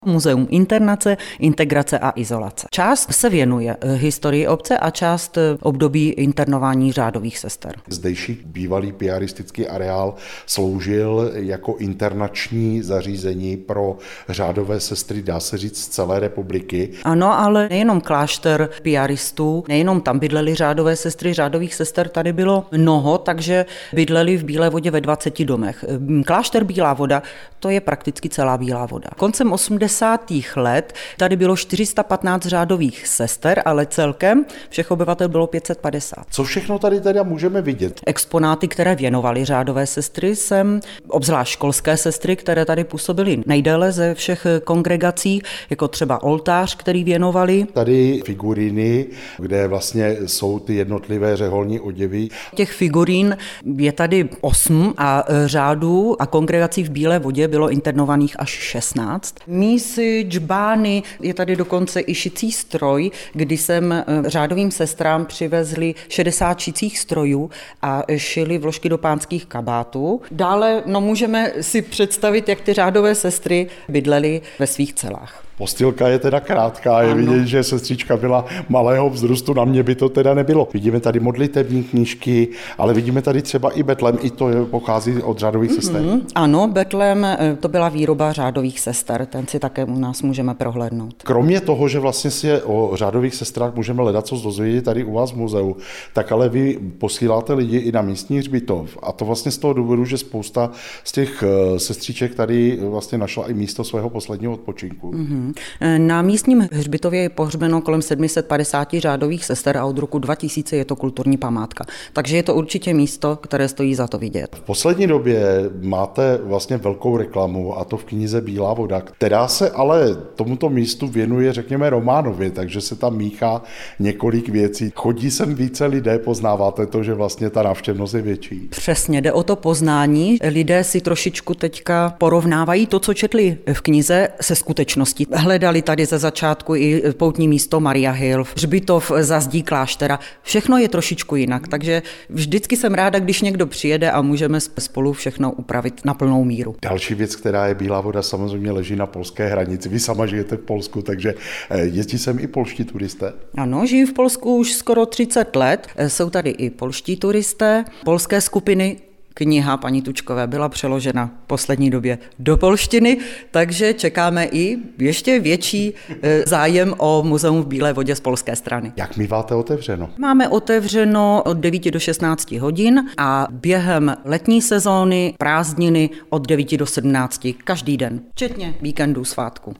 Muzeum internace, integrace a izolace. Část se věnuje historii obce a část období internování řádových sester. Zdejší bývalý piaristický areál sloužil jako internační zařízení pro řádové sestry, dá se říct, z celé republiky. Ano, ale nejenom klášter piaristů, nejenom tam bydleli řádové sestry, řádových sester tady bylo mnoho, takže bydleli v Bílé Vodě ve 20 domech. Klášter Bílá Voda, to je prakticky celá Bílá Voda. Koncem 80. let tady bylo 415 řádových sester, ale celkem všech obyvatel bylo 550. Co všechno tady teda můžeme vidět? Exponáty, které věnovaly řádové sestry, jsem obzvlášť školské sestry, které tady působily nejdéle ze všech kongregací, jako třeba oltář, který věnovali. Tady figuríny, kde vlastně jsou ty jednotlivé řeholní oděvy. Těch figurín je tady 8 a řádů a kongregací v Bílé Vodě bylo internovaných až 16. Mísy, džbány, je tady dokonce i šicí stroj, kdy jsem řádovým sestrám přivezli 60 šicích strojů a šili vložky do pánských kabátů. Dále můžeme si představit, jak ty řádové sestry bydlely ve svých celách. Postýlka je teda krátká, je vidět, že sestřička byla malého vzrůstu, na mě by to teda nebylo. Vidíme tady modlitební knížky, ale vidíme tady třeba i betlém, i to pochází od řádových sester. Ano, betlém, to byla výroba řádových sester, ten si také u nás můžeme prohlédnout. Kromě toho, že vlastně si o řádových sestrách můžeme ledacos dozvědět tady u vás v muzeu, tak ale vy posíláte lidi i na místní hřbitov. A to vlastně z toho důvodu, že spousta z těch sestřiček tady vlastně našla i místo svého posledního odpočinku. Na místním hřbitově je pohřbeno kolem 750 řádových sester a od roku 2000 je to kulturní památka. Takže je to určitě místo, které stojí za to vidět. V poslední době máte vlastně velkou reklamu, a to v knize Bílá voda, která se ale tomuto místu věnuje, řekněme, románově, takže se tam míchá několik věcí. Chodí sem více lidé, poznáváte to, že vlastně ta návštěvnost je větší. Přesně, jde o to poznání. Lidé si trošičku teďka porovnávají to, co četli v knize, se skutečností. Hledali tady ze začátku i poutní místo Maria Hill, hřbitov za zdí kláštera. Všechno je trošičku jinak, takže vždycky jsem ráda, když někdo přijede a můžeme spolu všechno upravit na plnou míru. Další věc, která je Bílá Voda, samozřejmě leží na polské hranici. Vy sama žijete v Polsku, takže jezdí sem i polští turisté? Ano, žiju v Polsku už skoro 30 let. Jsou tady i polští turisté, polské skupiny. Kniha paní Tučkové byla přeložena v poslední době do polštiny, takže čekáme i ještě větší zájem o muzeum v Bílé Vodě z polské strany. Jak míváte otevřeno? Máme otevřeno od 9 do 16 hodin a během letní sezóny, prázdniny od 9 do 17 každý den, včetně víkendů, svátku.